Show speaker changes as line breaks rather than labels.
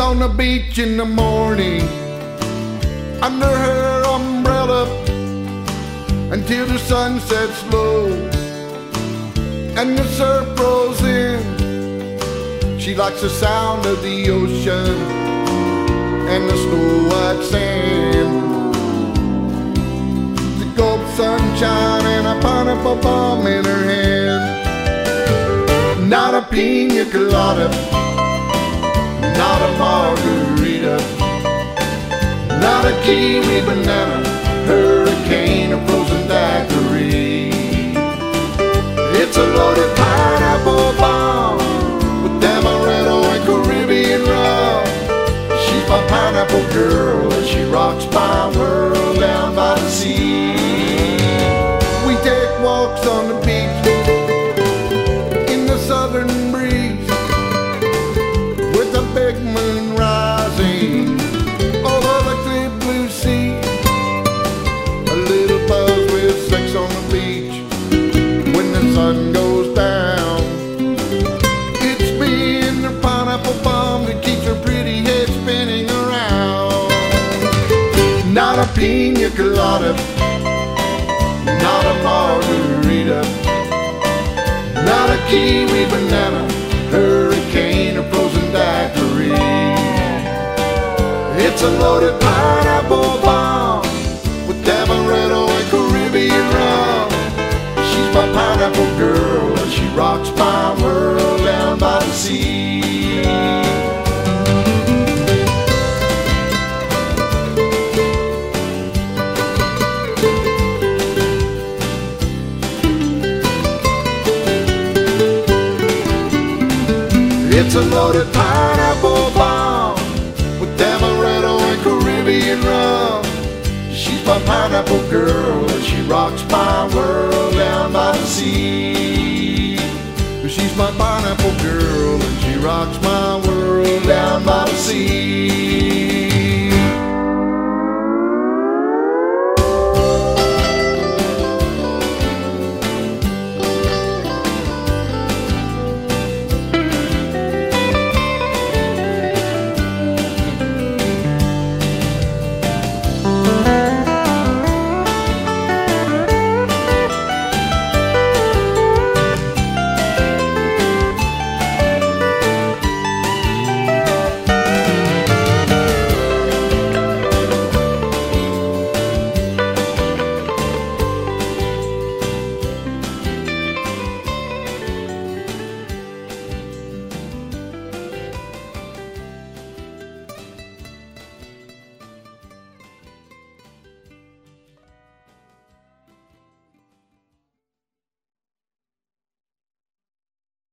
on the beach in the morning under her umbrella until the sun sets low and the surf rolls in. She likes the sound of the ocean and the snow-white sand, the gold sunshine and a pineapple palm in her hand. Not a pina colada, not a margarita, not a kiwi banana, hurricane or frozen daiquiri. It's a loaded pineapple bomb with amaretto and Caribbean rum. She's my pineapple girl and she rocks my world down by the sea. We take walks on the beach in the southern breeze with the big moon rising over the clear blue sea. A little buzz with sex on the beach when the sun goes down. It's me and the pineapple bomb that keeps her pretty head spinning around. Not a pina colada, not a margarita, not a kiwi banana, hurricane or frozen daiquiri. It's a loaded pineapple bomb with amaretto and Caribbean rum. She's my pineapple girl and she rocks my world down by the sea. It's a loaded pineapple bomb with amaretto and Caribbean rum. She's my pineapple girl and she rocks my world down by the sea. She's my pineapple girl and she rocks my world down by the sea.